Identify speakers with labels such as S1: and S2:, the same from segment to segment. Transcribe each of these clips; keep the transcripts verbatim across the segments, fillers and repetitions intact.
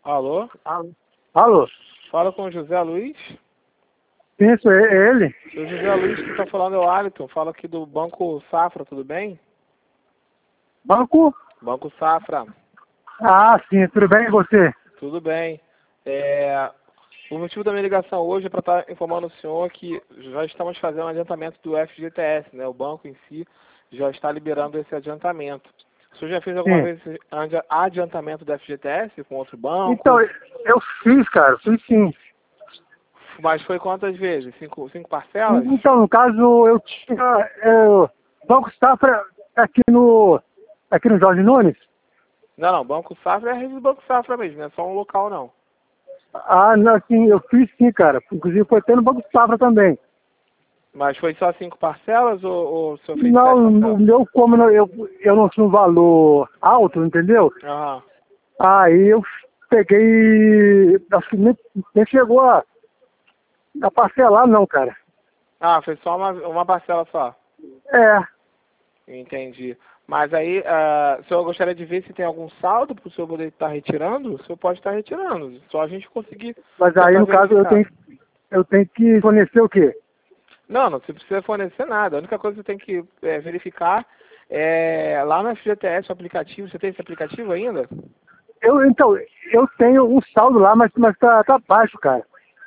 S1: Alô?
S2: Alô? Alô?
S1: Fala com o José Luiz.
S2: Isso, é é ele?
S1: O José Luiz que está falando é o Alisson. Fala aqui do Banco Safra, tudo bem?
S2: Banco?
S1: Banco Safra,
S2: Ah, sim, tudo bem e você?
S1: tudo bem. É, o motivo da minha ligação hoje é para estar informando o senhor que já estamos fazendo um adiantamento do F G T S, né? O banco em si já está liberando esse adiantamento. O senhor já fez alguma
S2: Sim.
S1: vez esse adi- adiantamento do F G T S com outro banco?
S2: Então, eu fiz, cara, fiz sim.
S1: Mas foi quantas vezes? Cinco, cinco parcelas?
S2: Então, no caso, eu tinha é, Banco Safra aqui no, aqui no Jorge Nunes.
S1: Não, não. Banco Safra é a rede do Banco Safra mesmo, não é só um local, não.
S2: Ah, não, assim, eu fiz sim, cara. Inclusive foi até no Banco Safra também.
S1: Mas foi só cinco parcelas ou, ou o senhor fez
S2: Não,
S1: sete
S2: o
S1: parcelas?
S2: meu, como eu, eu eu não tinha um valor alto, entendeu?
S1: Aham.
S2: Aí eu peguei, acho que nem, nem chegou a, a parcelar não, cara.
S1: Ah, foi só uma, uma parcela só.
S2: É,
S1: Entendi. Mas aí, ah, o senhor gostaria de ver se tem algum saldo para o senhor poder estar retirando? O senhor pode estar retirando. Só a gente conseguir
S2: mas aí
S1: tentar
S2: no caso eu
S1: verificar.
S2: tenho, eu tenho que fornecer o quê?
S1: Não, não você precisa fornecer nada. A única coisa que você tem que é, verificar é lá no F G T S, o aplicativo. Você tem esse aplicativo ainda?
S2: Eu, então, eu tenho um saldo lá, mas, mas tá, tá baixo, cara.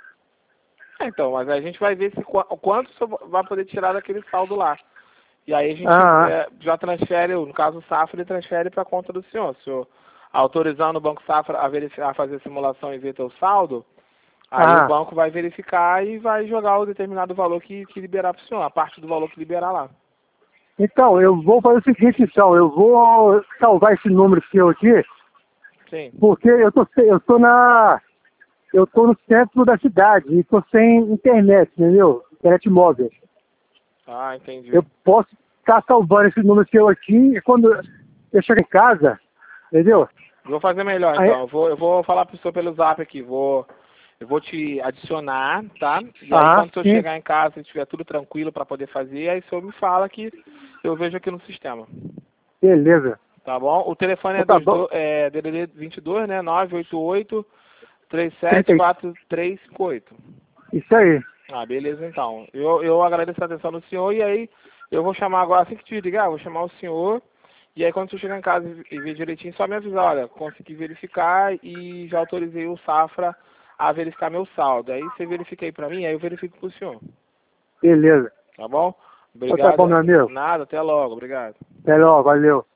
S1: É, então, mas a gente vai ver se, qua- o quanto o senhor vai poder tirar daquele saldo lá. E aí a gente
S2: Ah,
S1: é, já transfere, no caso o Safra, ele transfere para a conta do senhor. Se o senhor autorizando o Banco Safra a, verificar, a fazer a simulação e ver teu saldo, aí o
S2: ah,
S1: banco vai verificar e vai jogar o determinado valor que, que liberar para o senhor, a parte do valor que liberar lá.
S2: então, eu vou fazer o seguinte, então, eu vou salvar esse número seu aqui,
S1: Sim.
S2: porque eu tô, se- eu tô na, eu tô no centro da cidade e tô sem internet, entendeu? Internet móvel.
S1: Ah, entendi.
S2: Eu posso estar salvando esse número seu aqui e quando eu chegar em casa, entendeu?
S1: Vou fazer melhor
S2: Aí,
S1: então. Eu vou, eu vou falar pro senhor pelo zap aqui. Vou, eu vou te adicionar, tá? E aí
S2: ah,
S1: quando o senhor
S2: sim,
S1: chegar em casa e tiver tudo tranquilo para poder fazer, aí o senhor me fala que eu vejo aqui no sistema.
S2: beleza.
S1: Tá bom? O telefone é,
S2: Então tá
S1: dois
S2: bom.
S1: do, é D D D vinte e dois, né? nove oito oito, três sete
S2: trinta,
S1: quatro três cinco oito.
S2: isso aí.
S1: Ah, beleza então. Eu, eu agradeço a atenção do senhor e aí eu vou chamar agora, assim que te ligar, eu vou chamar o senhor. E aí quando você chegar em casa e e ver direitinho, só me avisar, olha, consegui verificar e já autorizei o Safra a verificar meu saldo. Aí você verifica aí pra mim, aí eu verifico pro senhor.
S2: Beleza.
S1: Tá bom?
S2: Então tá
S1: Obrigado.
S2: bom, meu amigo.
S1: Nada, até logo. Obrigado.
S2: Até logo, valeu.